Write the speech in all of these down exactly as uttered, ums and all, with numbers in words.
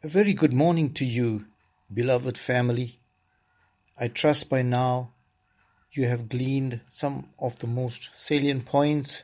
A very good morning to you, beloved family. I trust by now you have gleaned some of the most salient points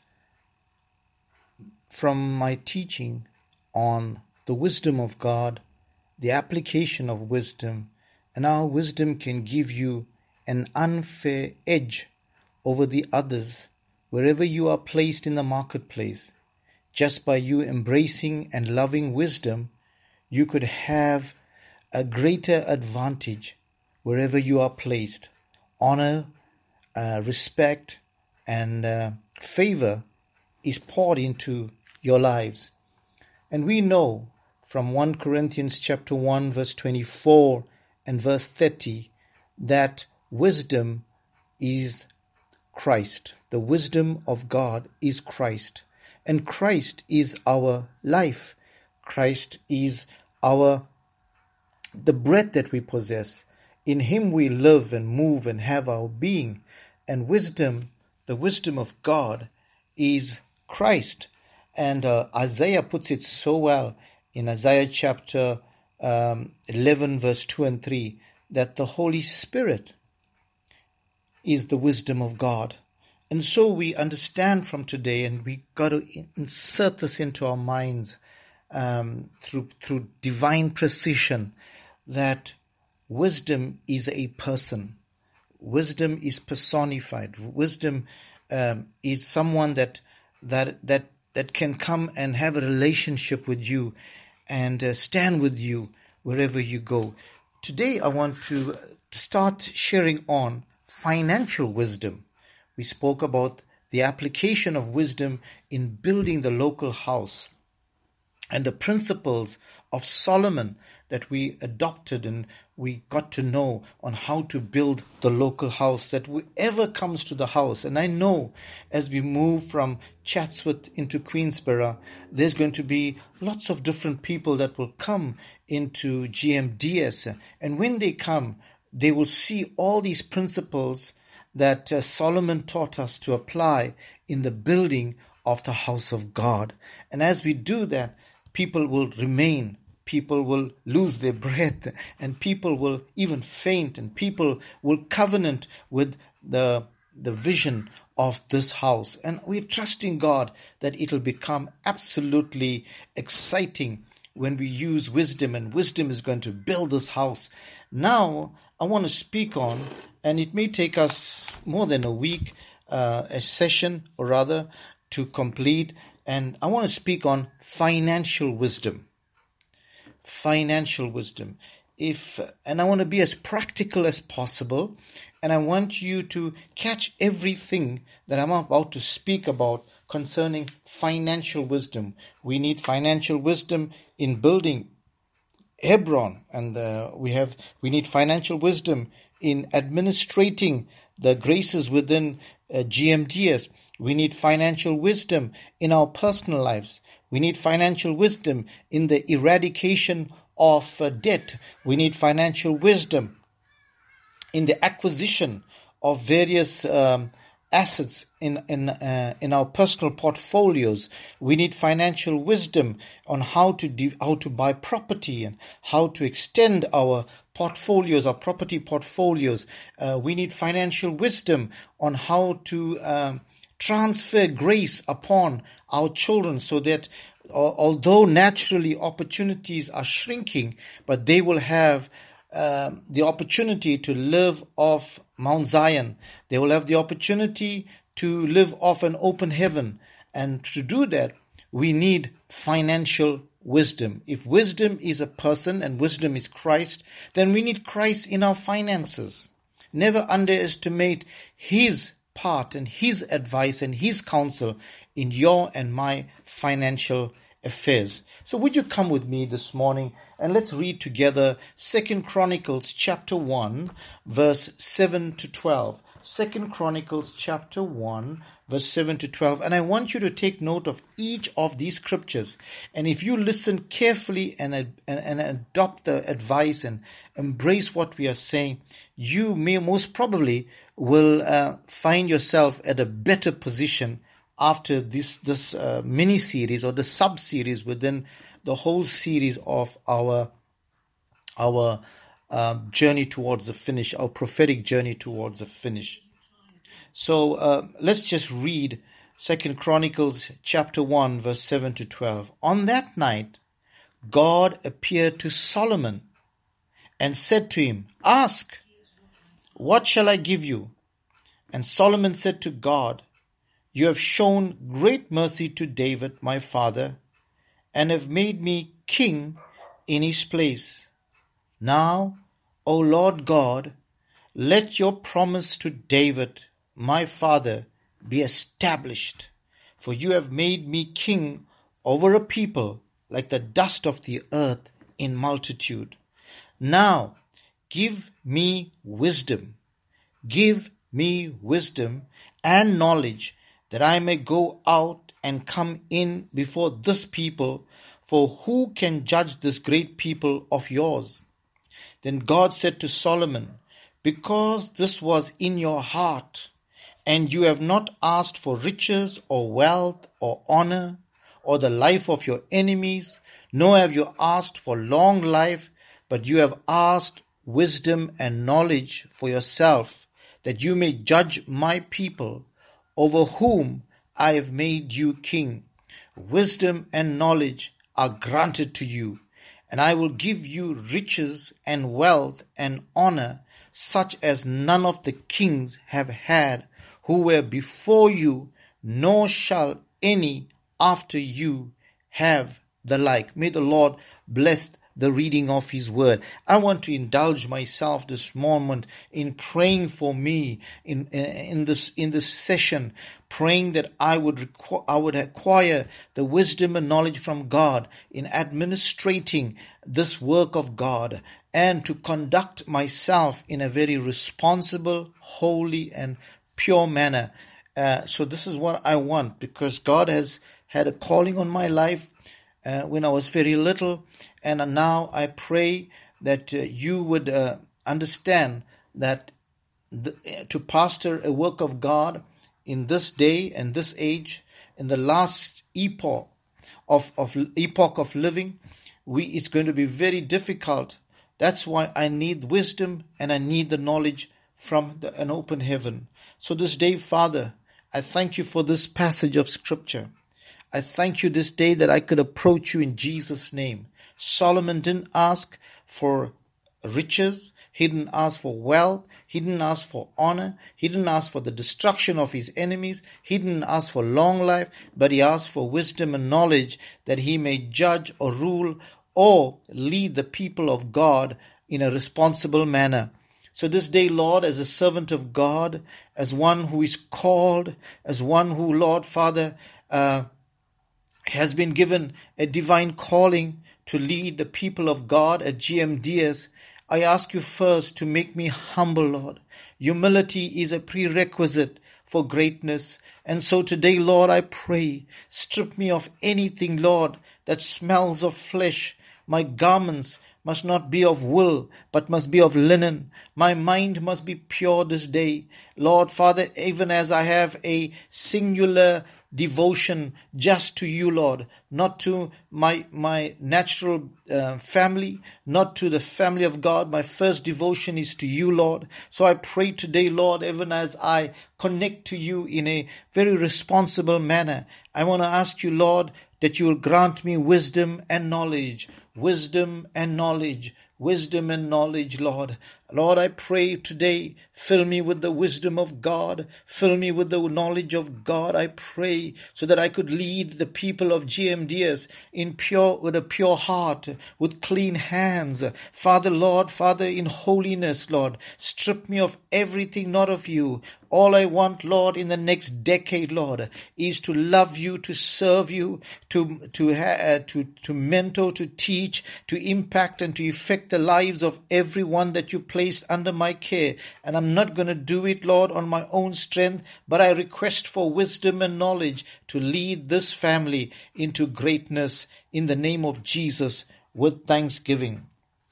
from my teaching on the wisdom of God, the application of wisdom, and how wisdom can give you an unfair edge over the others wherever you are placed in the marketplace. Just by you embracing and loving wisdom, you could have a greater advantage wherever you are placed. Honor, uh, respect, and uh, favor is poured into your lives. And we know from First Corinthians chapter one, verse twenty-four and verse thirty, that wisdom is Christ. The wisdom of God is Christ. And Christ is our life. Christ is our the breath that we possess. In Him we live and move and have our being. And wisdom, the wisdom of God, is Christ. And uh, Isaiah puts it so well in Isaiah chapter um, eleven, verse two and three, that the Holy Spirit is the wisdom of God. And so we understand from today, and we got to insert this into our minds um, through through divine precision, that wisdom is a person. Wisdom is personified. Wisdom um, is someone that that that that can come and have a relationship with you and uh, stand with you wherever you go. Today, I want to start sharing on financial wisdom. We spoke about the application of wisdom in building the local house and the principles of Solomon that we adopted and we got to know on how to build the local house, that whoever comes to the house, and I know as we move from Chatsworth into Queensborough, there's going to be lots of different people that will come into G M D S, and when they come, they will see all these principles that uh, Solomon taught us to apply in the building of the house of God. And as we do that, people will remain, people will lose their breath, and people will even faint, and people will covenant with the, the vision of this house. And we're trusting God that it'll become absolutely exciting when we use wisdom, and wisdom is going to build this house. Now, I want to speak on, and it may take us more than a week, uh, a session, or rather, to complete. And I want to speak on financial wisdom. Financial wisdom. If and I want to be as practical as possible, and I want you to catch everything that I'm about to speak about concerning financial wisdom. We need financial wisdom in building Hebron, and uh, we have we need financial wisdom in administrating the graces within uh, G M D S. We need financial wisdom in our personal lives. We need financial wisdom in the eradication of uh, debt. We need financial wisdom in the acquisition of various um, assets in in uh, in our personal portfolios. We need financial wisdom on how to de- how to buy property and how to extend our portfolios, our property portfolios. Uh, we need financial wisdom on how to um, transfer grace upon our children, so that uh, although naturally opportunities are shrinking, but they will have Um, the opportunity to live off Mount Zion. They will have the opportunity to live off an open heaven. And to do that, we need financial wisdom. If wisdom is a person and wisdom is Christ, then we need Christ in our finances. Never underestimate His part and His advice and His counsel in your and my financial affairs. So would you come with me this morning and let's read together Second Chronicles chapter one, verse seven to twelve. Second Chronicles chapter one, verse seven to twelve. And I want you to take note of each of these scriptures. And if you listen carefully and, and, and adopt the advice and embrace what we are saying, you may most probably will uh, find yourself at a better position after this this uh, mini series or the sub series within the whole series of our our uh, journey towards the finish, our prophetic journey towards the finish. So uh, let's just read Second Chronicles chapter one, verse seven to twelve. On that night, God appeared to Solomon and said to him, "Ask, what shall I give you?" And Solomon said to God, "You have shown great mercy to David, my father, and have made me king in his place. Now, O Lord God, let your promise to David, my father, be established, for you have made me king over a people like the dust of the earth in multitude. Now, give me wisdom, give me wisdom and knowledge, that I may go out and come in before this people, for who can judge this great people of yours?" Then God said to Solomon, "Because this was in your heart, and you have not asked for riches or wealth or honor or the life of your enemies, nor have you asked for long life, but you have asked wisdom and knowledge for yourself, that you may judge my people, over whom I have made you king. Wisdom and knowledge are granted to you, and I will give you riches and wealth and honor, such as none of the kings have had who were before you, nor shall any after you have the like." May the Lord bless the reading of His word. I want to indulge myself this moment in praying for me in in this in this session, praying that I would requ- I would acquire the wisdom and knowledge from God in administrating this work of God, and to conduct myself in a very responsible, holy, and pure manner. Uh, so this is what I want, because God has had a calling on my life uh, when I was very little, and now I pray that uh, you would uh, understand that the, to pastor a work of God in this day and this age, in the last epoch of, of epoch of living, we it's going to be very difficult. That's why I need wisdom and I need the knowledge from the, an open heaven. So this day, Father, I thank you for this passage of scripture. I thank you this day that I could approach you in Jesus' name. Solomon didn't ask for riches. He didn't ask for wealth. He didn't ask for honor. He didn't ask for the destruction of his enemies. He didn't ask for long life, but he asked for wisdom and knowledge, that he may judge or rule or lead the people of God in a responsible manner. So this day, Lord, as a servant of God, as one who is called, as one who, Lord, Father, uh, has been given a divine calling to lead the people of God at G M D S, I ask you first to make me humble, Lord. Humility is a prerequisite for greatness. And so today, Lord, I pray, strip me of anything, Lord, that smells of flesh. My garments must not be of wool, but must be of linen. My mind must be pure this day. Lord, Father, even as I have a singular devotion just to you, Lord, not to my my natural uh, family, not to the family of God. My first devotion is to you, Lord. So I pray today, Lord, even as I connect to you in a very responsible manner, I want to ask you, Lord, that you will grant me wisdom and knowledge, wisdom and knowledge, wisdom and knowledge, Lord. Lord, I pray today, fill me with the wisdom of God, fill me with the knowledge of God, I pray, so that I could lead the people of G M D S in pure, with a pure heart, with clean hands. Father, Lord, Father, in holiness, Lord, strip me of everything not of you. All I want, Lord, in the next decade, Lord, is to love you, to serve you, to to uh, to to mentor, to teach, to impact, and to affect the lives of everyone that you placed under my care. And I'm not going to do it, Lord, on my own strength, but I request for wisdom and knowledge to lead this family into greatness in the name of Jesus with thanksgiving.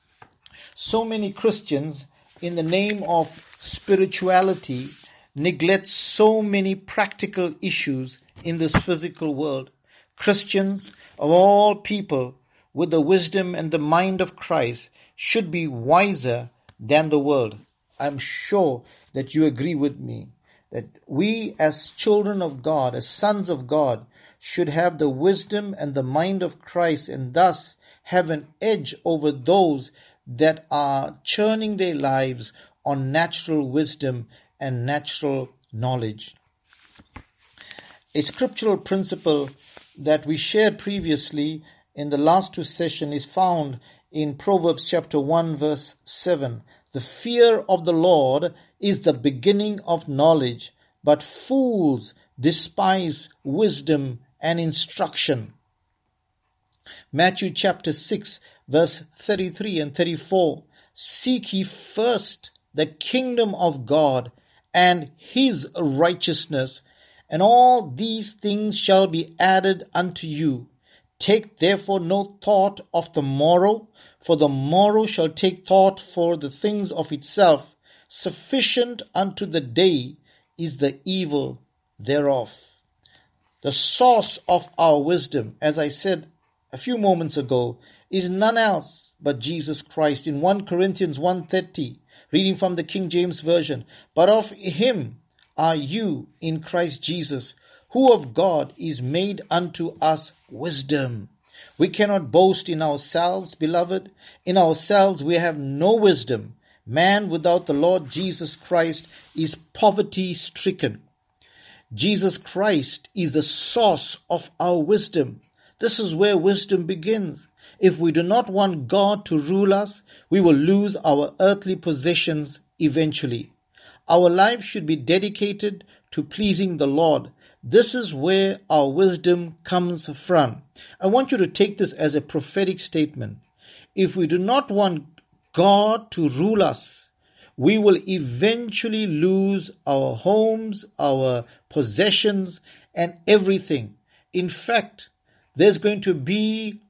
So many Christians, in the name of spirituality, neglect so many practical issues in this physical world. Christians of all people, with the wisdom and the mind of Christ should be wiser than the world. I'm sure that you agree with me that we as children of God, as sons of God, should have the wisdom and the mind of Christ, and thus have an edge over those that are churning their lives on natural wisdom and natural knowledge. A scriptural principle that we shared previously in the last two sessions is found in Proverbs chapter one verse seven. The fear of the Lord is the beginning of knowledge, but fools despise wisdom and instruction. Matthew chapter six verse thirty-three and thirty-four. Seek ye first the kingdom of God and his righteousness, and all these things shall be added unto you. Take therefore no thought of the morrow, for the morrow shall take thought for the things of itself. Sufficient unto the day is the evil thereof. The source of our wisdom, as I said a few moments ago, is none else but Jesus Christ. In First Corinthians one thirty, reading from the King James Version, but of him are you in Christ Jesus, who of God is made unto us wisdom. We cannot boast in ourselves, beloved. In ourselves we have no wisdom. Man without the Lord Jesus Christ is poverty-stricken. Jesus Christ is the source of our wisdom. This is where wisdom begins. If we do not want God to rule us, we will lose our earthly possessions eventually. Our life should be dedicated to pleasing the Lord. This is where our wisdom comes from. I want you to take this as a prophetic statement. If we do not want God to rule us, we will eventually lose our homes, our possessions, and everything. In fact, there's going to be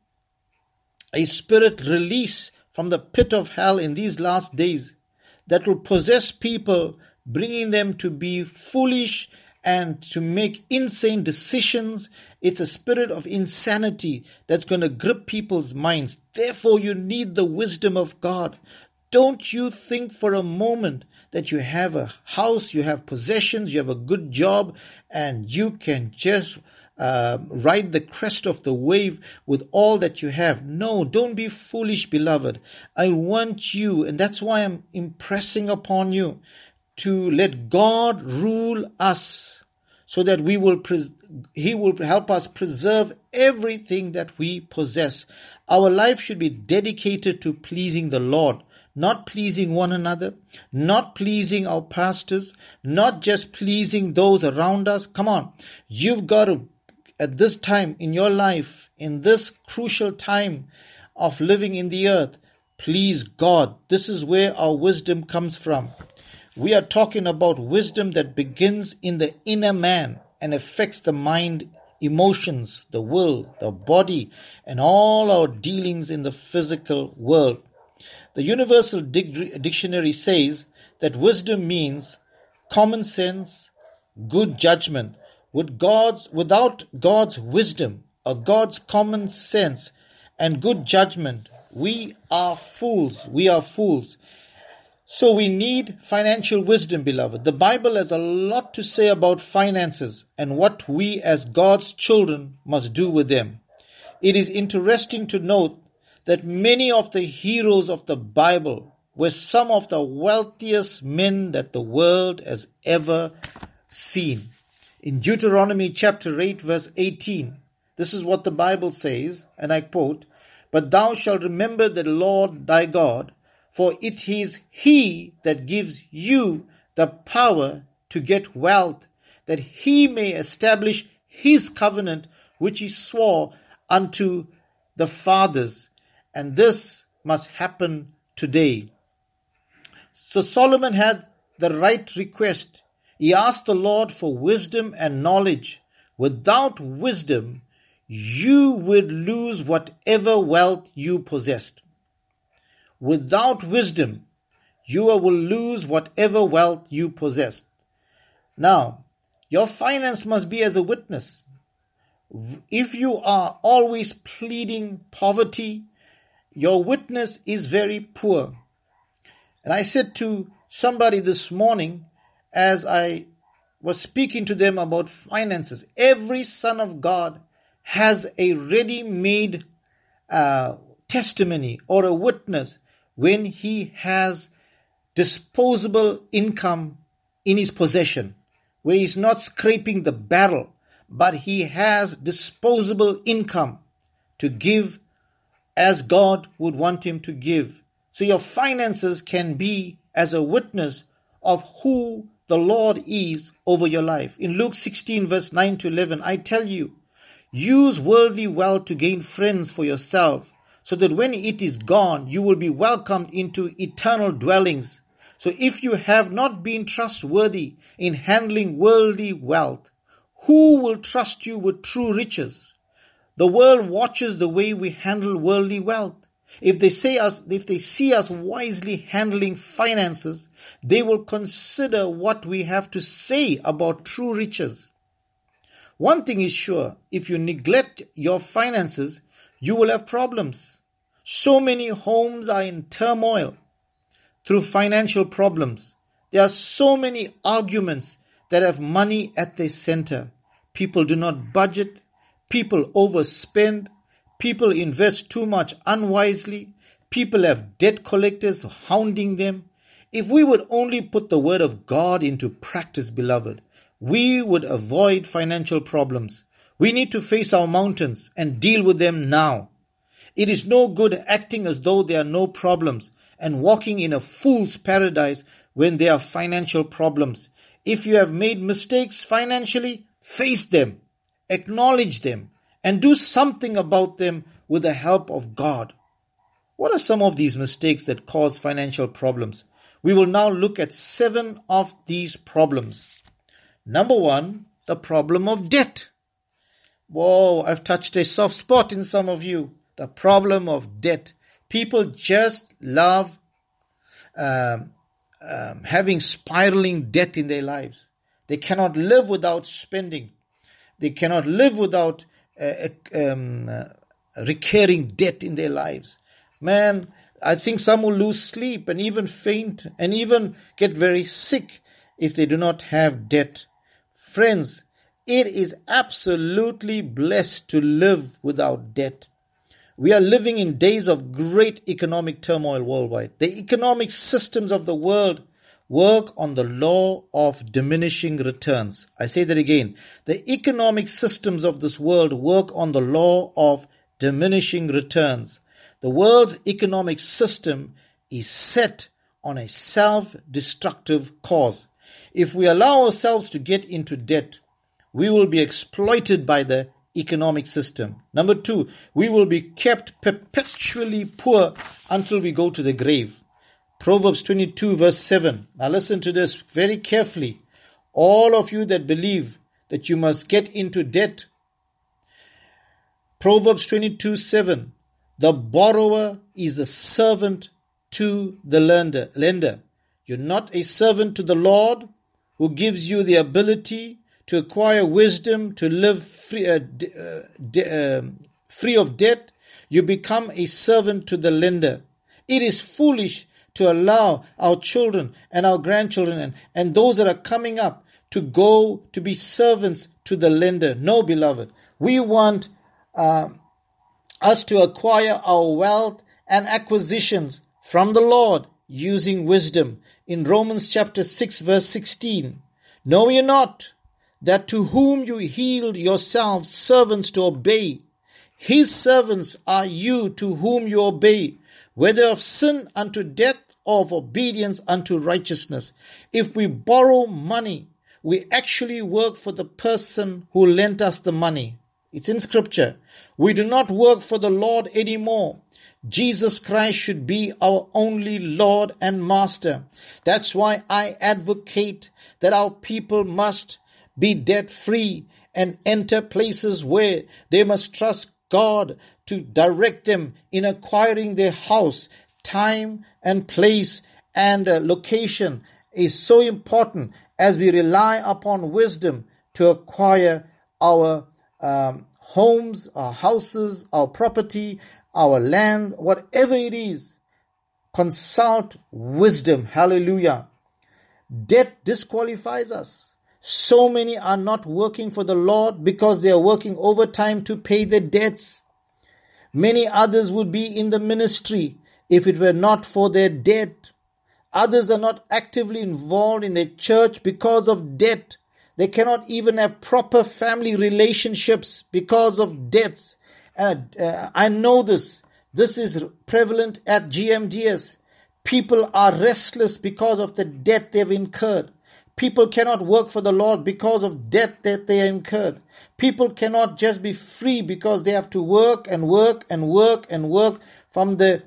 a spirit release from the pit of hell in these last days that will possess people, bringing them to be foolish and to make insane decisions. It's a spirit of insanity that's going to grip people's minds. Therefore, you need the wisdom of God. Don't you think for a moment that you have a house, you have possessions, you have a good job, and you can just uh, ride the crest of the wave with all that you have. No, don't be foolish, beloved. I want you, and that's why I'm impressing upon you, to let God rule us so that we will pres- He will help us preserve everything that we possess. Our life should be dedicated to pleasing the Lord, not pleasing one another, not pleasing our pastors, not just pleasing those around us. Come on, you've got to, at this time in your life, in this crucial time of living in the earth, please God. This is where our wisdom comes from. We are talking about wisdom that begins in the inner man and affects the mind, emotions, the will, the body, and all our dealings in the physical world. The Universal Dictionary says that wisdom means common sense, good judgment. With God's, without God's wisdom or God's common sense and good judgment, we are fools. We are fools. So we need financial wisdom, beloved. The Bible has a lot to say about finances and what we as God's children must do with them. It is interesting to note that many of the heroes of the Bible were some of the wealthiest men that the world has ever seen. In Deuteronomy chapter eight verse eighteen, this is what the Bible says, and I quote, "But thou shalt remember the Lord thy God, for it is he that gives you the power to get wealth, that he may establish his covenant which he swore unto the fathers." And this must happen today. So Solomon had the right request. He asked the Lord for wisdom and knowledge. Without wisdom, you would lose whatever wealth you possessed. Without wisdom, you will lose whatever wealth you possess. Now, your finance must be as a witness. If you are always pleading poverty, your witness is very poor. And I said to somebody this morning, as I was speaking to them about finances, every son of God has a ready-made uh, testimony or a witness when he has disposable income in his possession, where he's not scraping the barrel, but he has disposable income to give as God would want him to give. So your finances can be as a witness of who the Lord is over your life. In Luke sixteen verse nine to eleven, I tell you, use worldly wealth to gain friends for yourself, so that when it is gone, you will be welcomed into eternal dwellings. So if you have not been trustworthy in handling worldly wealth, who will trust you with true riches? The world watches the way we handle worldly wealth. If they say us, if they see us wisely handling finances, they will consider what we have to say about true riches. One thing is sure, if you neglect your finances, you will have problems. So many homes are in turmoil through financial problems. There are so many arguments that have money at their center. People do not budget. People overspend. People invest too much unwisely. People have debt collectors hounding them. If we would only put the word of God into practice, beloved, we would avoid financial problems. We need to face our mountains and deal with them now. It is no good acting as though there are no problems and walking in a fool's paradise when there are financial problems. If you have made mistakes financially, face them, acknowledge them, and do something about them with the help of God. What are some of these mistakes that cause financial problems? We will now look at seven of these problems. Number one, the problem of debt. Whoa, I've touched a soft spot in some of you. The problem of debt. People just love um, um, having spiraling debt in their lives. They cannot live without spending. They cannot live without uh, um, uh, recurring debt in their lives. Man, I think some will lose sleep and even faint and even get very sick if they do not have debt. Friends, it is absolutely blessed to live without debt. We are living in days of great economic turmoil worldwide. The economic systems of the world work on the law of diminishing returns. I say that again. The economic systems of this world work on the law of diminishing returns. The world's economic system is set on a self-destructive cause. If we allow ourselves to get into debt, we will be exploited by the economic system. Number two, we will be kept perpetually poor until we go to the grave. Proverbs twenty-two verse seven. Now listen to this very carefully. All of you that believe that you must get into debt. Proverbs twenty-two seven. The borrower is the servant to the lender. lender. You're not a servant to the Lord, who gives you the ability to acquire wisdom, to live free, uh, uh, uh, free of debt. You become a servant to the lender. It is foolish to allow our children and our grandchildren and, and those that are coming up to go to be servants to the lender. No, beloved. We want uh, us to acquire our wealth and acquisitions from the Lord using wisdom. In Romans chapter six verse sixteen, know ye not that to whom you yield yourselves servants to obey, his servants are you to whom you obey, whether of sin unto death or of obedience unto righteousness. If we borrow money, we actually work for the person who lent us the money. It's in scripture. We do not work for the Lord anymore. Jesus Christ should be our only Lord and Master. That's why I advocate that our people must be debt-free and enter places where they must trust God to direct them in acquiring their house. Time and place and uh, location is so important as we rely upon wisdom to acquire our um, homes, our houses, our property, our land, whatever it is, consult wisdom. Hallelujah. Debt disqualifies us. So many are not working for the Lord because they are working overtime to pay their debts. Many others would be in the ministry if it were not for their debt. Others are not actively involved in their church because of debt. They cannot even have proper family relationships because of debts. Uh, uh, I know this. This is prevalent at G M D S. People are restless because of the debt they've incurred. People cannot work for the Lord because of debt that they incurred. People cannot just be free because they have to work and work and work and work from the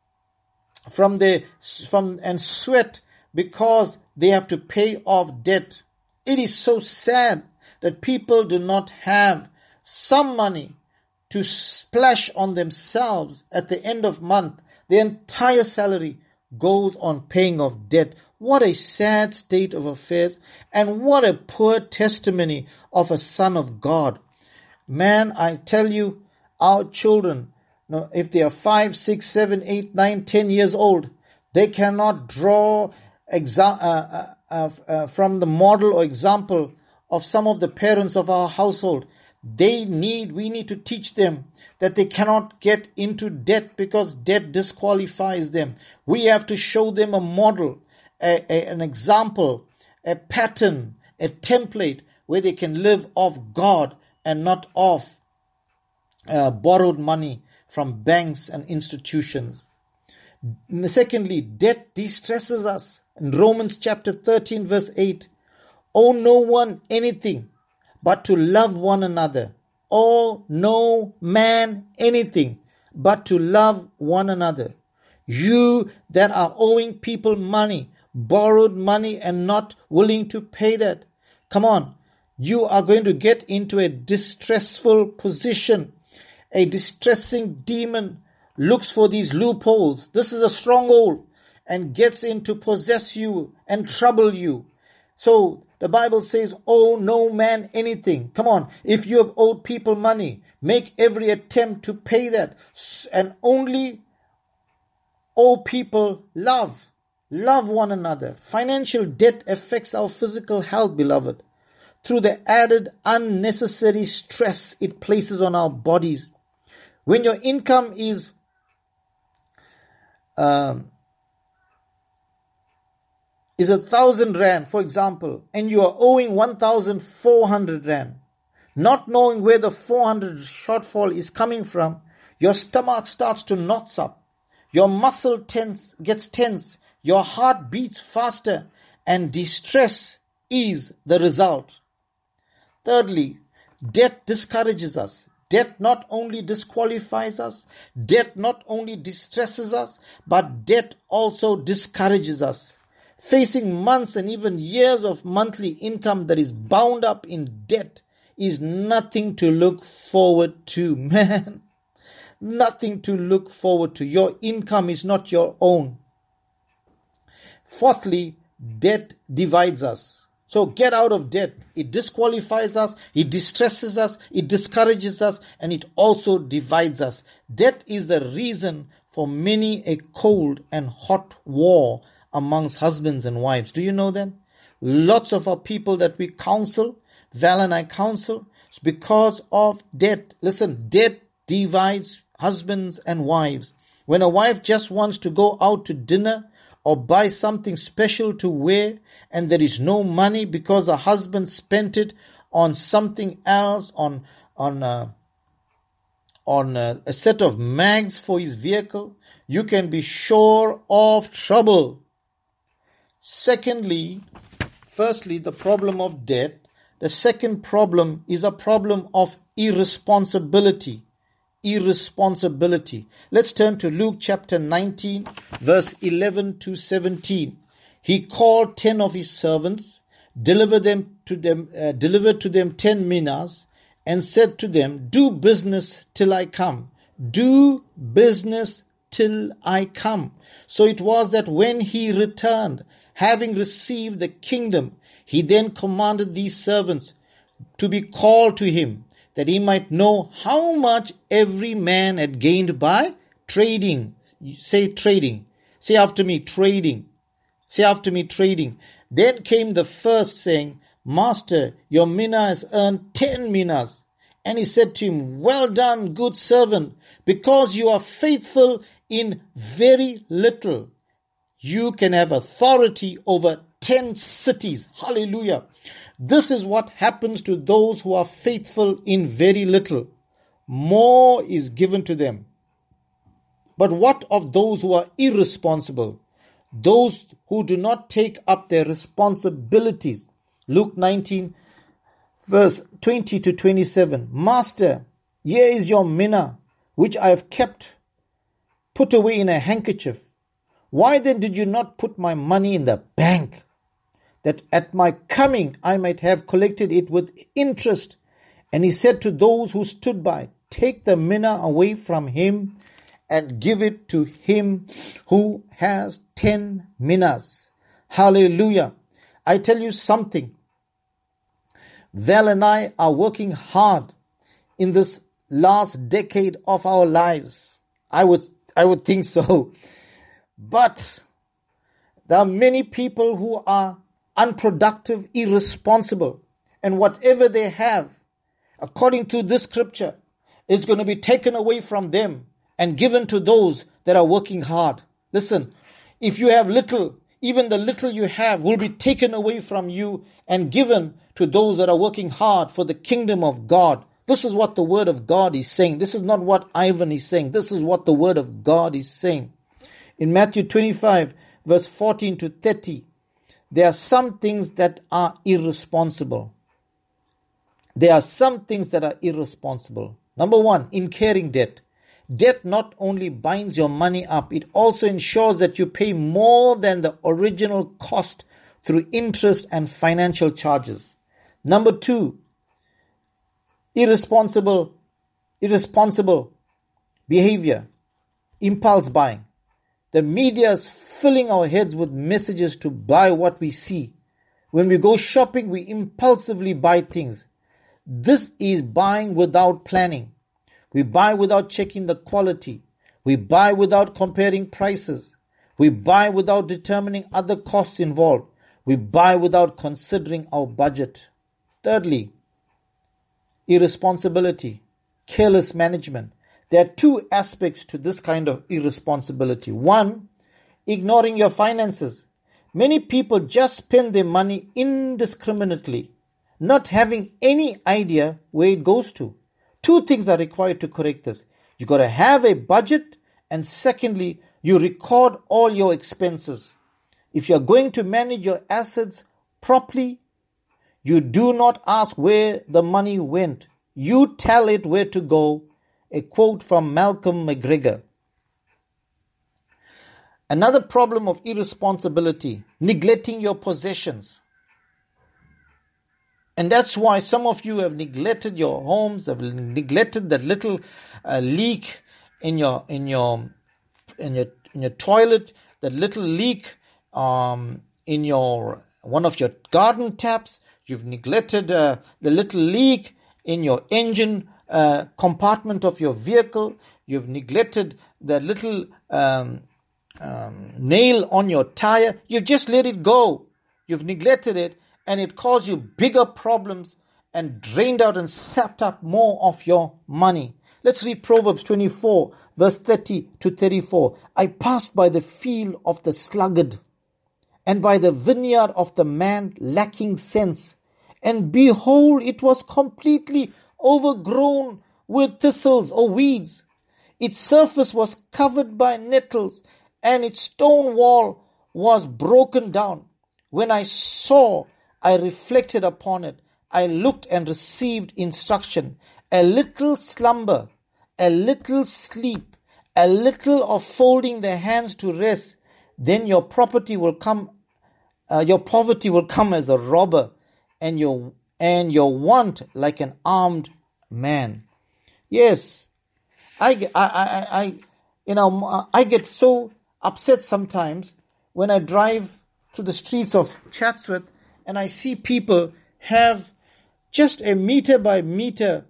from the from and sweat because they have to pay off debt. It is so sad that people do not have some money to splash on themselves at the end of month. The entire salary goes on paying off debt. What a sad state of affairs, and what a poor testimony of a son of God. Man, I tell you, our children, you know, if they are five, six, seven, eight, nine, ten years old, they cannot draw exa- uh, uh, uh, from the model or example of some of the parents of our household. They need, we need to teach them that they cannot get into debt because debt disqualifies them. We have to show them a model, a, a, an example, a pattern, a template where they can live off God and not off uh, borrowed money from banks and institutions. Secondly, debt distresses us. In Romans chapter thirteen verse eight, owe no one anything but to love one another. Owe no man anything but to love one another. You that are owing people money, borrowed money and not willing to pay that, come on, you are going to get into a distressful position. A distressing demon looks for these loopholes. This is a stronghold and gets in to possess you and trouble you. So the Bible says, owe no man anything. Come on, if you have owed people money, make every attempt to pay that, and only owe people love. Love one another. Financial debt affects our physical health, beloved, through the added unnecessary stress it places on our bodies. When your income is um, is a thousand rand, for example, and you are owing one thousand four hundred rand, not knowing where the four hundred shortfall is coming from, your stomach starts to knots up, your muscle tense gets tense, your heart beats faster, and distress is the result. Thirdly, debt discourages us. Debt not only disqualifies us, debt not only distresses us, but debt also discourages us. Facing months and even years of monthly income that is bound up in debt is nothing to look forward to, man. Nothing to look forward to. Your income is not your own. Fourthly, debt divides us. So get out of debt. It disqualifies us, it distresses us, it discourages us, and it also divides us. Debt is the reason for many a cold and hot war amongst husbands and wives. Do you know that? Lots of our people that we counsel, Val and I counsel, it's because of debt. Listen, debt divides husbands and wives. When a wife just wants to go out to dinner or buy something special to wear and there is no money because the husband spent it on something else, on on uh, on uh, a set of mags for his vehicle, you can be sure of trouble. Secondly, firstly, the problem of debt. The second problem is a problem of irresponsibility. Irresponsibility. Let's turn to Luke chapter nineteen, verse eleven to seventeen. He called ten of his servants, delivered them to them, uh, delivered to them ten minas, and said to them, "Do business till I come. Do business till I come." So it was that when he returned, having received the kingdom, he then commanded these servants to be called to him, that he might know how much every man had gained by trading. Say trading. Say after me, trading. Say after me, trading. Then came the first, saying, Master, your mina has earned ten minas. And he said to him, Well done, good servant, because you are faithful in very little. You can have authority over ten cities. Hallelujah. This is what happens to those who are faithful in very little. More is given to them. But what of those who are irresponsible? Those who do not take up their responsibilities. Luke nineteen, verse twenty to twenty-seven. Master, here is your mina, which I have kept, put away in a handkerchief. Why then did you not put my money in the bank, that at my coming I might have collected it with interest? And he said to those who stood by, Take the mina away from him and give it to him who has ten minas. Hallelujah. I tell you something. Val and I are working hard in this last decade of our lives. I would, I would think so. But there are many people who are unproductive, irresponsible, and whatever they have, according to this scripture, is going to be taken away from them and given to those that are working hard. Listen, if you have little, even the little you have will be taken away from you and given to those that are working hard for the kingdom of God. This is what the word of God is saying. This is not what Ivan is saying. This is what the word of God is saying. In Matthew twenty-five, verse fourteen to thirty, there are some things that are irresponsible. There are some things that are irresponsible. Number one, incurring debt. Debt not only binds your money up, it also ensures that you pay more than the original cost through interest and financial charges. Number two, irresponsible, irresponsible behavior, impulse buying. The media is filling our heads with messages to buy what we see. When we go shopping, we impulsively buy things. This is buying without planning. We buy without checking the quality. We buy without comparing prices. We buy without determining other costs involved. We buy without considering our budget. Thirdly, irresponsibility, careless management. There are two aspects to this kind of irresponsibility. One, ignoring your finances. Many people just spend their money indiscriminately, not having any idea where it goes to. Two things are required to correct this. You got to have a budget, and secondly, you record all your expenses. If you are going to manage your assets properly, you do not ask where the money went. You tell it where to go. A quote from Malcolm McGregor. Another problem of irresponsibility, neglecting your possessions. And that's why some of you have neglected your homes, have neglected that little uh, leak in your in your in your in your toilet, that little leak um, in your one of your garden taps. You've neglected uh, the little leak in your engine uh, compartment of your vehicle. You've neglected the little um, um, nail on your tire. You've just let it go. You've neglected it. And it caused you bigger problems and drained out and sapped up more of your money. Let's read Proverbs twenty-four, verse thirty to thirty-four. I passed by the field of the sluggard and by the vineyard of the man lacking sense. And behold, it was completely overgrown with thistles or weeds. Its surface was covered by nettles and its stone wall was broken down. When I saw, I reflected upon it. I looked and received instruction. A little slumber, a little sleep, a little of folding the hands to rest. Then your property will come, uh, your poverty will come as a robber, and your and your want like an armed man. Yes, I, I, I, I, you know, I get so upset sometimes when I drive through the streets of Chatsworth and I see people have just a meter by meter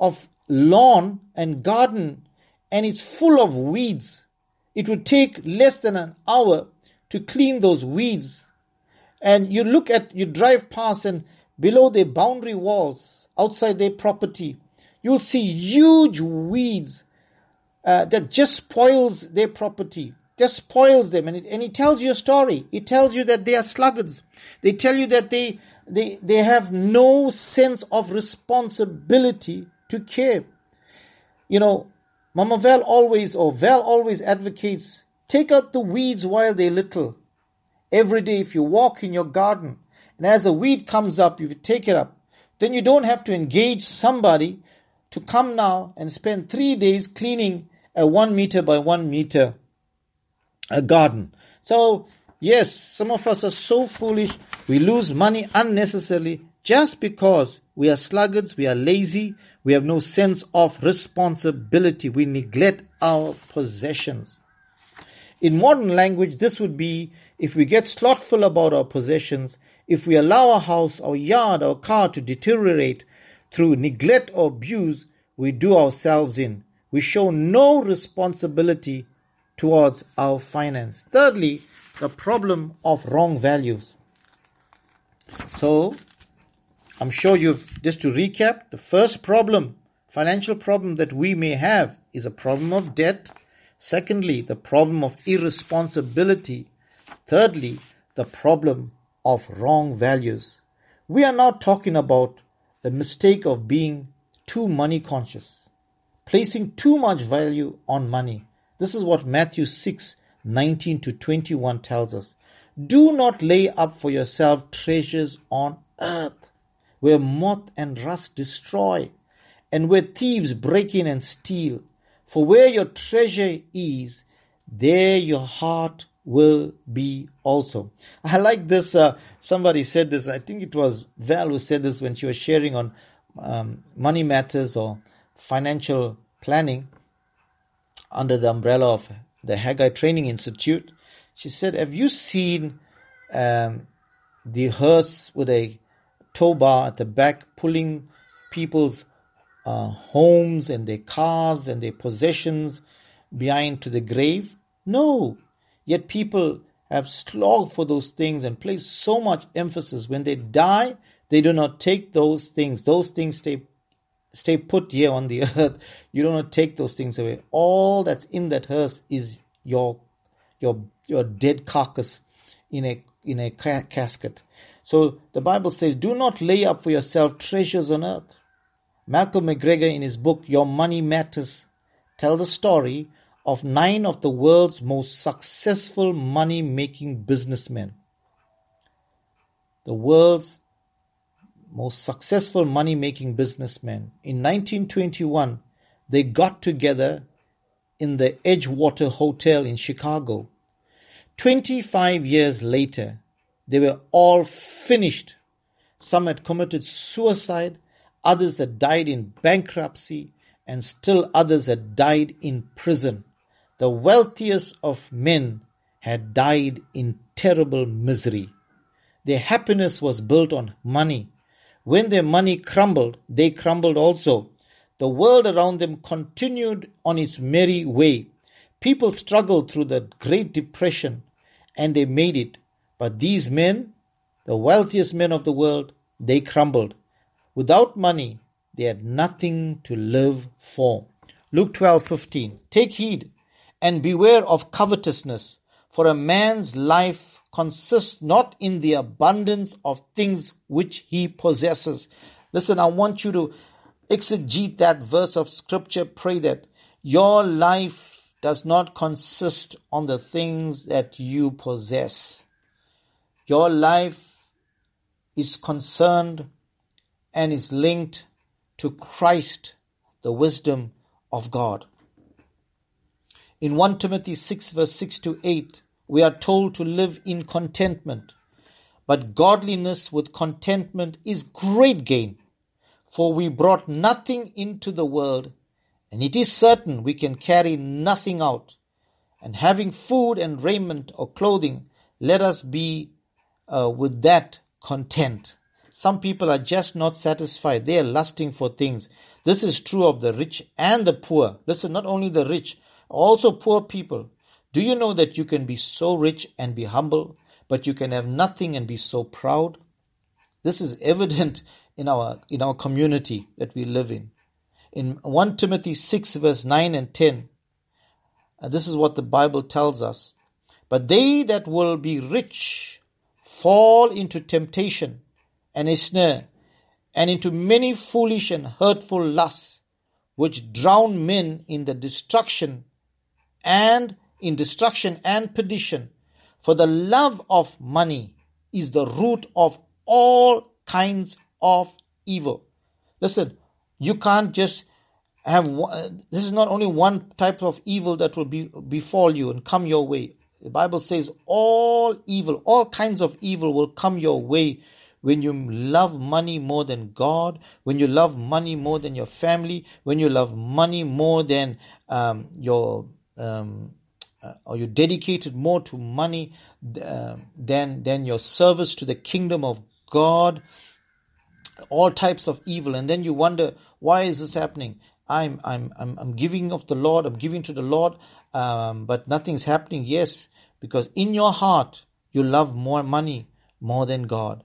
of lawn and garden and it's full of weeds, it would take less than an hour to clean those weeds. And you look at, you drive past and below their boundary walls, outside their property, you'll see huge weeds uh, that just spoils their property, just spoils them. And it, and it tells you a story. It tells you that they are sluggards. They tell you that they, they, they have no sense of responsibility to care. You know, Mama Val always, or Val always advocates, take out the weeds while they're little. Every day if you walk in your garden, and as a weed comes up, you take it up, then you don't have to engage somebody to come now and spend three days cleaning a one meter by one meter a garden. So, yes, some of us are so foolish, we lose money unnecessarily just because we are sluggards, we are lazy, we have no sense of responsibility, we neglect our possessions. In modern language, this would be if we get slothful about our possessions, if we allow our house, our yard, our car to deteriorate through neglect or abuse, we do ourselves in. We show no responsibility towards our finance. Thirdly, the problem of wrong values. So, I'm sure you've, just to recap, the first problem, financial problem that we may have is a problem of debt. Secondly, the problem of irresponsibility. Thirdly, the problem of wrong values. We are not talking about the mistake of being too money conscious, placing too much value on money. This is what Matthew six nineteen to twenty-one tells us. Do not lay up for yourself treasures on earth, where moth and rust destroy, and where thieves break in and steal. For where your treasure is, there your heart will be also. I like this. Uh, somebody said this. I think it was Val who said this when she was sharing on um, money matters or financial planning under the umbrella of the Haggai Training Institute. She said, have you seen um, the hearse with a tow bar at the back pulling people's uh, homes and their cars and their possessions behind to the grave? No. Yet people have slogged for those things and place so much emphasis. When they die, they do not take those things. Those things stay stay put here on the earth. You do not take those things away. All that's in that hearse is your your your dead carcass in a in a ca- casket. So the Bible says, do not lay up for yourself treasures on earth. Malcolm McGregor in his book Your Money Matters tells the story of nine of the world's most successful money-making businessmen. The world's most successful money-making businessmen. In nineteen twenty-one, they got together in the Edgewater Hotel in Chicago. twenty-five years later, they were all finished. Some had committed suicide, others had died in bankruptcy, and still others had died in prison. The wealthiest of men had died in terrible misery. Their happiness was built on money. When their money crumbled, they crumbled also. The world around them continued on its merry way. People struggled through the Great Depression and they made it. But these men, the wealthiest men of the world, they crumbled. Without money, they had nothing to live for. Luke twelve fifteen. Take heed and beware of covetousness, for a man's life consists not in the abundance of things which he possesses. Listen, I want you to exegete that verse of scripture. Pray that your life does not consist on the things that you possess. Your life is concerned and is linked to Christ, the wisdom of God. In First Timothy six verse six to eight, we are told to live in contentment. But godliness with contentment is great gain. For we brought nothing into the world, and it is certain we can carry nothing out. And having food and raiment or clothing, let us be uh, with that content. Some people are just not satisfied. They are lusting for things. This is true of the rich and the poor. Listen, not only the rich, also poor people. Do you know that you can be so rich and be humble, but you can have nothing and be so proud? This is evident in our in our community that we live in. In First Timothy six verse nine and ten, and this is what the Bible tells us. But they that will be rich fall into temptation and a snare, and into many foolish and hurtful lusts, which drown men in the destruction and in destruction and perdition. For the love of money is the root of all kinds of evil. Listen, you can't just have one, this is not only one type of evil that will be befall you and come your way. The Bible says all evil, all kinds of evil will come your way when you love money more than God, when you love money more than your family, when you love money more than um, your, um, uh, or you're dedicated more to money uh, than than your service to the kingdom of God. All types of evil, and then you wonder, why is this happening? I'm I'm I'm I'm giving of the Lord, I'm giving to the Lord, um, but nothing's happening. Yes, because in your heart you love more money more than God.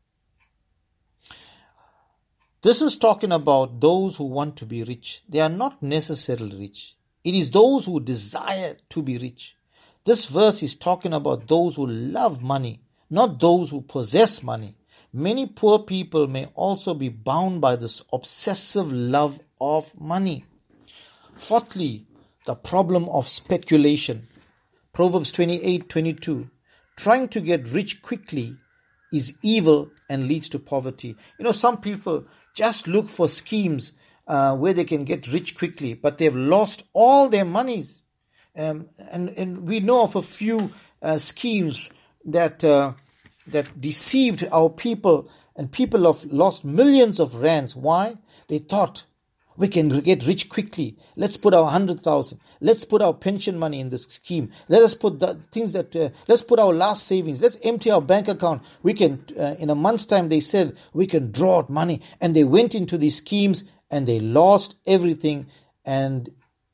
This is talking about those who want to be rich. They are not necessarily rich. It is those who desire to be rich. This verse is talking about those who love money, not those who possess money. Many poor people may also be bound by this obsessive love of money. Fourthly, the problem of speculation. Proverbs twenty-eight twenty-two. Trying to get rich quickly is evil and leads to poverty. You know, some people just look for schemes uh, where they can get rich quickly, but they've lost all their monies. Um, and, and we know of a few uh, schemes that uh, that deceived our people, and people have lost millions of rands. Why? They thought, we can get rich quickly. Let's put our hundred thousand. Let's put our pension money in this scheme. Let us put the things that, uh, let's put our last savings. Let's empty our bank account. We can, uh, in a month's time, they said, we can draw out money. And they went into these schemes and they lost everything. And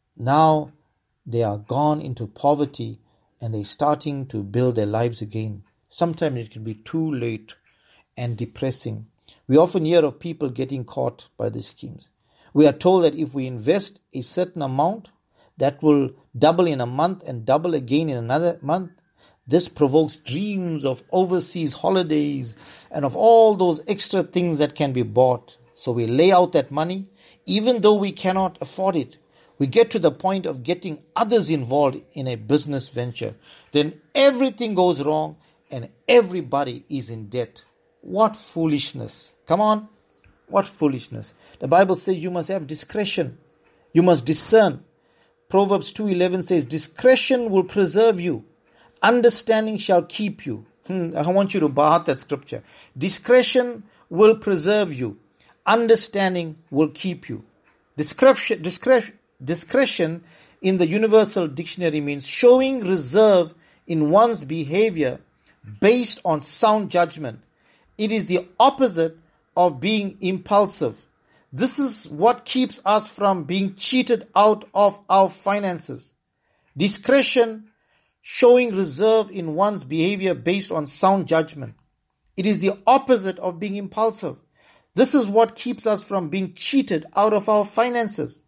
now they are gone into poverty and they're starting to build their lives again. Sometimes it can be too late and depressing. We often hear of people getting caught by these schemes. We are told that if we invest a certain amount, that will double in a month and double again in another month. This provokes dreams of overseas holidays and of all those extra things that can be bought. So we lay out that money, even though we cannot afford it. We get to the point of getting others involved in a business venture. Then everything goes wrong and everybody is in debt. What foolishness. Come on. What foolishness. The Bible says you must have discretion. You must discern. Proverbs two eleven says, discretion will preserve you. Understanding shall keep you. Hmm, I want you to bar out that scripture. Discretion will preserve you. Understanding will keep you. Discretion, discretion, discretion in the Universal Dictionary means showing reserve in one's behavior based on sound judgment. It is the opposite of being impulsive. This is what keeps us from being cheated out of our finances. Discretion, showing reserve in one's behavior based on sound judgment. It is the opposite of being impulsive. This is what keeps us from being cheated out of our finances.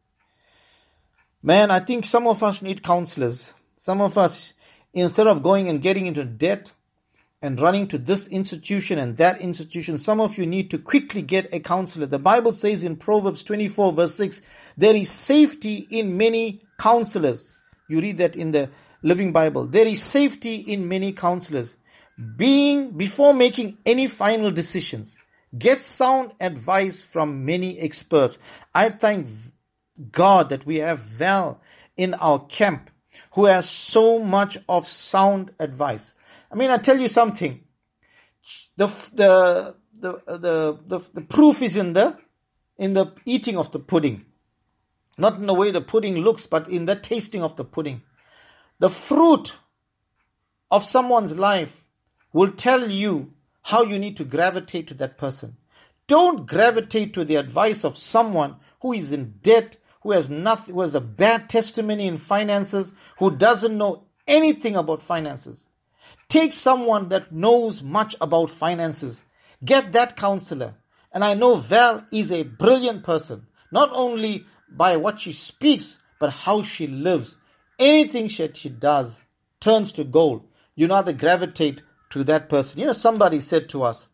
Man, I think some of us need counselors. Some of us, instead of going and getting into debt and running to this institution and that institution, some of you need to quickly get a counselor. The Bible says in Proverbs twenty-four verse six, there is safety in many counselors. You read that in the Living Bible. There is safety in many counselors. Being, before making any final decisions, get sound advice from many experts. I thank God that we have Val in our camp who has so much of sound advice. I mean, I tell you something. The the the the the, the proof is in the in the eating of the pudding, not in the way the pudding looks, but in the tasting of the pudding. The fruit of someone's life will tell you how you need to gravitate to that person. Don't gravitate to the advice of someone who is in debt, who has nothing, who has a bad testimony in finances, who doesn't know anything about finances. Take someone that knows much about finances. Get that counselor. And I know Val is a brilliant person, not only by what she speaks, but how she lives. Anything she, she does turns to gold. You know how to gravitate to that person. You know, somebody said to us,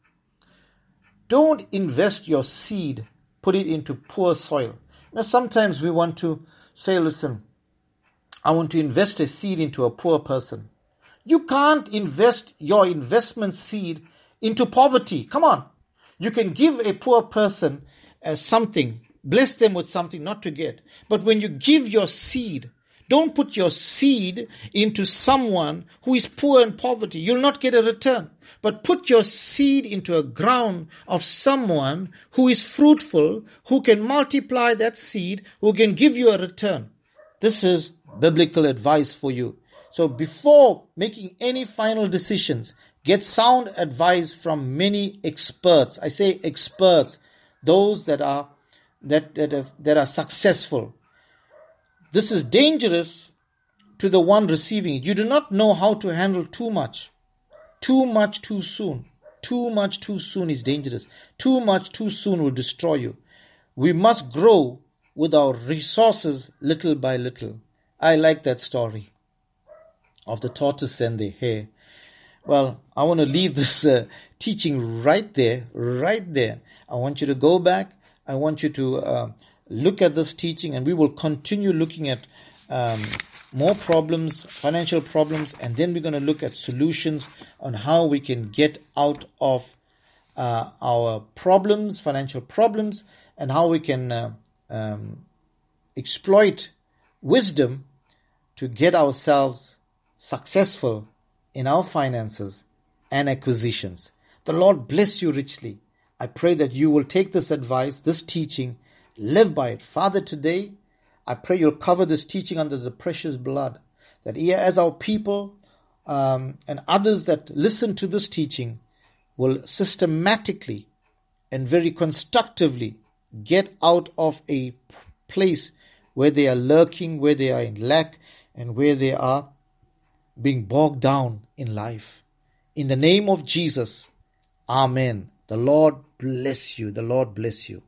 don't invest your seed, put it into poor soil. You know, sometimes we want to say, listen, I want to invest a seed into a poor person. You can't invest your investment seed into poverty. Come on. You can give a poor person uh, something, bless them with something not to get. But when you give your seed, don't put your seed into someone who is poor in poverty. You'll not get a return. But put your seed into a ground of someone who is fruitful, who can multiply that seed, who can give you a return. This is biblical advice for you. So before making any final decisions, get sound advice from many experts. I say experts, those that are that that, have, that are successful. This is dangerous to the one receiving it. You do not know how to handle too much. Too much too soon. Too much too soon is dangerous. Too much too soon will destroy you. We must grow with our resources little by little. I like that story of the tortoise and the hare. Well, I want to leave this uh, teaching right there, right there. I want you to go back. I want you to uh, look at this teaching, and we will continue looking at um, more problems, financial problems, and then we're going to look at solutions on how we can get out of uh, our problems, financial problems, and how we can uh, um, exploit wisdom to get ourselves successful in our finances and acquisitions. The Lord bless you richly. I pray that you will take this advice, this teaching, live by it. Father, today, I pray you'll cover this teaching under the precious blood, that as our people um, and others that listen to this teaching will systematically and very constructively get out of a place where they are lurking, where they are in lack, and where they are being bogged down in life. In the name of Jesus, Amen. The Lord bless you. The Lord bless you.